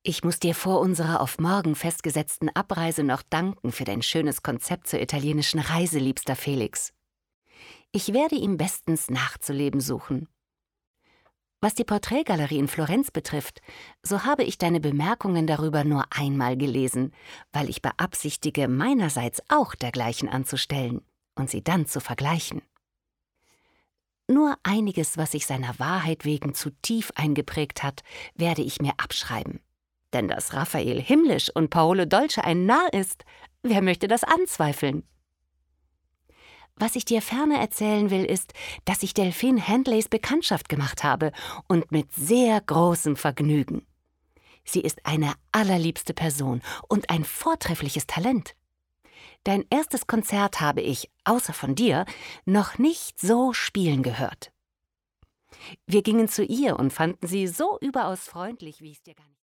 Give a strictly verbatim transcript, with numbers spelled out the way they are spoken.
Ich muss dir vor unserer auf morgen festgesetzten Abreise noch danken für dein schönes Konzept zur italienischen Reise, liebster Felix. Ich werde ihm bestens nachzuleben suchen. Was die Porträtgalerie in Florenz betrifft, so habe ich deine Bemerkungen darüber nur einmal gelesen, weil ich beabsichtige, meinerseits auch dergleichen anzustellen und sie dann zu vergleichen. Nur einiges, was sich seiner Wahrheit wegen zu tief eingeprägt hat, werde ich mir abschreiben. Denn dass Raphael himmlisch und Paolo Dolce ein Narr ist, wer möchte das anzweifeln? Was ich dir ferner erzählen will, ist, dass ich Delphine Handleys Bekanntschaft gemacht habe und mit sehr großem Vergnügen. Sie ist eine allerliebste Person und ein vortreffliches Talent. Dein erstes Konzert habe ich, außer von dir, noch nicht so spielen gehört. Wir gingen zu ihr und fanden sie so überaus freundlich, wie ich es dir gar nicht